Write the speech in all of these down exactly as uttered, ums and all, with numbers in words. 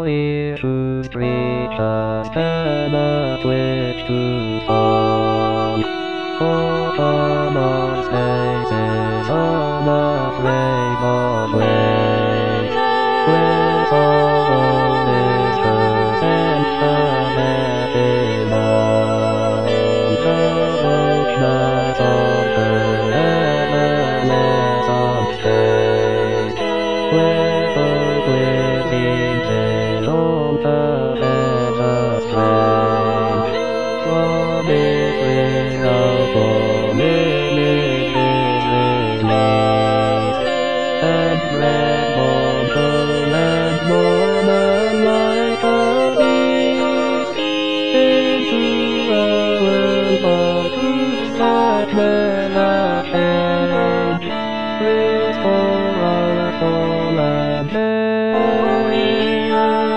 ear to screech us and a twitch to fall. For common spaces unafraid of waves, with sorrow disperse and ferment in all. The richness of her endlessness of space, with earth within its own perfect restraint, from its without form it is released, and bred mortal and woman like a beast, into a world but whose judgment hath changed, restore our soul and faith.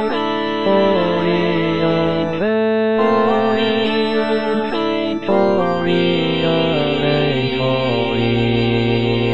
Holy Array, Holy Array, Holy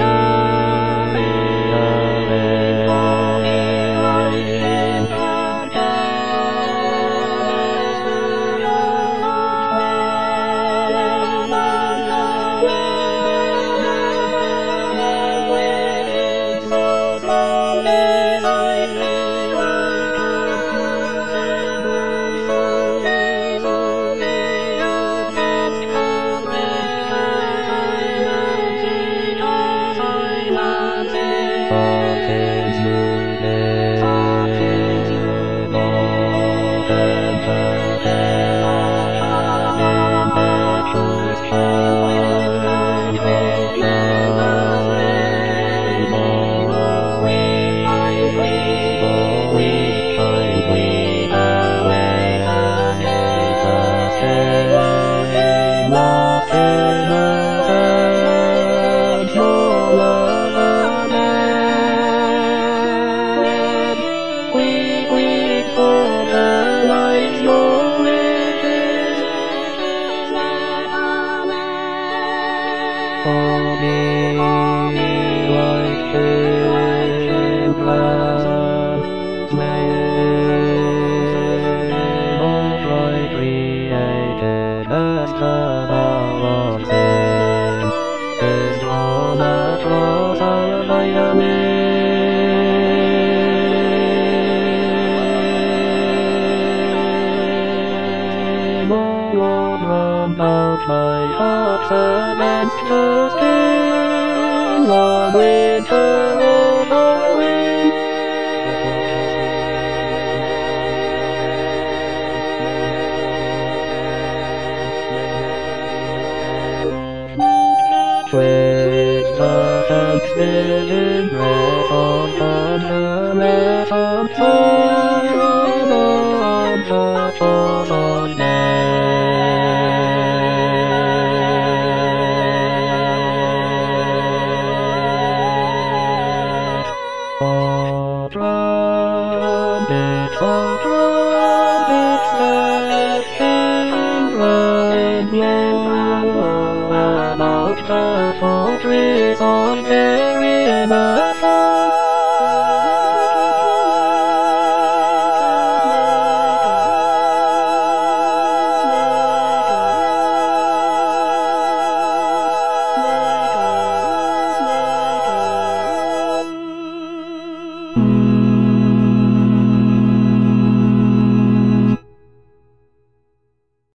my heart against the skin, long winter over wind. Twixt the thanksgiving breath of tenderness of sorrow, on the fallen man. Oh,